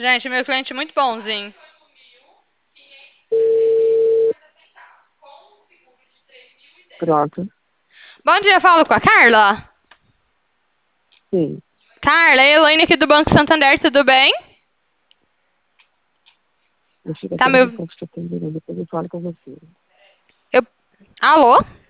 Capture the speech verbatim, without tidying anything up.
Gente, meu cliente é muito bonzinho. Pronto. Bom dia, falo com a Carla. Sim. Carla, é a Elaine aqui do Banco Santander, tudo bem? Eu fico Tá até me... um ouv- pouco que eu tô atendendo, depois eu falo com você. Eu... Alô?